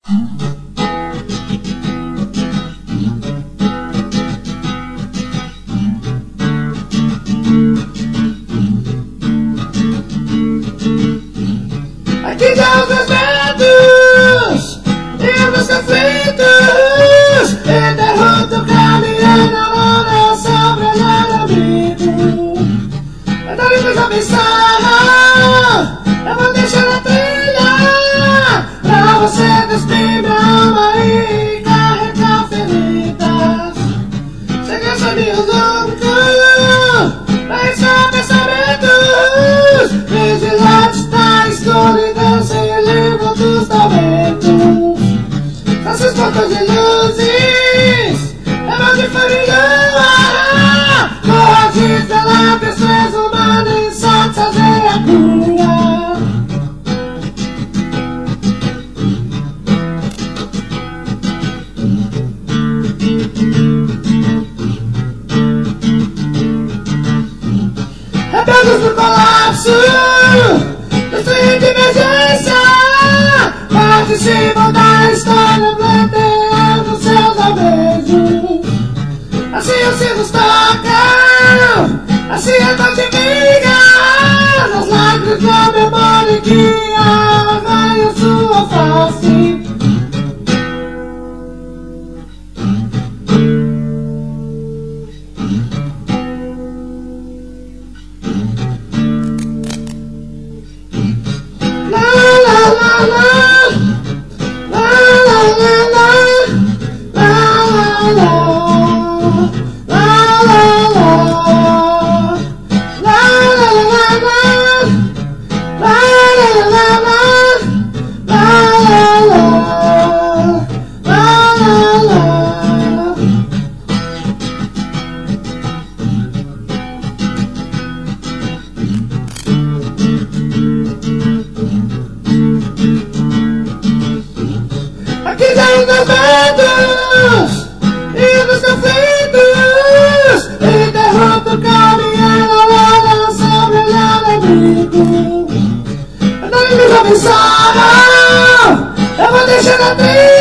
Aqui já os meus medos e os meus conflitos, e derroto caminhando na lona sobre o meu amigo. Mas dá depois a pensar, eu vou deixar a trilha pra você despir minha alma e carregar feridas. Cheguei a minha dúvida, mas só pensamentos vigilantes da escuridão sem livro dos tormentos. Essas pontas de luzes, é mal de farinha, corrigir pela tristeza humana e satisfazer a cura. Rebeldes do colapso, do fim de emergência, participam da história, pleiteando seus alvejos. Assim os sinos tocam, assim a noite vinga, nas lágrimas da memória que arranha sua face. Aqui já os meus medos e os conflitos, e derroto caminhando lá sobre o meu amigo. Mas não me pensar, eu vou deixar a trilha